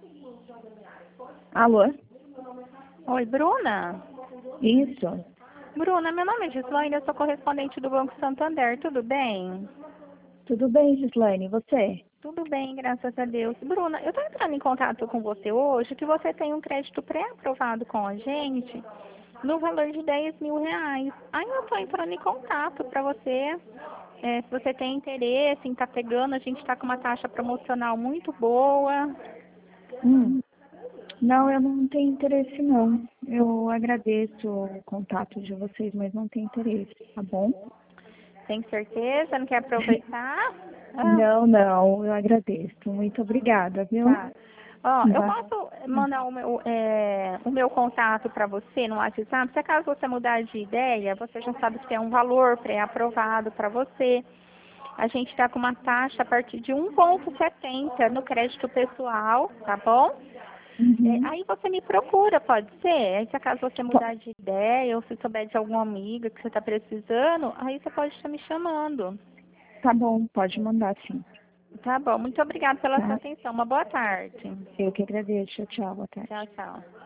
Alô? Oi, Bruna? Isso. Bruna, meu nome é Gislaine, eu sou correspondente do Banco Santander, tudo bem? Tudo bem, Gislaine, e você? Tudo bem, graças a Deus. Bruna, eu estou entrando em contato com você hoje, que você tem um crédito pré-aprovado com a gente, no valor de R$ 10.000. Aí eu estou entrando em contato para você, se você tem interesse em estar pegando, a gente está com uma taxa promocional muito boa. Não, eu não tenho interesse, não. Eu agradeço o contato de vocês, mas não tenho interesse, tá bom? Tem certeza? Não quer aproveitar? Não, eu agradeço. Muito obrigada, viu? Tá. Ó, eu Vai. posso mandar o meu contato para você no WhatsApp. Se acaso você mudar de ideia, você já sabe que tem um valor pré-aprovado para você. A gente está com uma taxa a partir de 1,70 no crédito pessoal, tá bom? Uhum. Aí você me procura, pode ser? Aí se acaso você Po- mudar de ideia ou se souber de alguma amiga que você está precisando, aí você pode estar me chamando. Tá bom, pode mandar sim. Tá bom, muito obrigada pela sua Tá? atenção. Uma boa tarde. Eu que agradeço. Tchau, boa tarde. Tchau, tchau.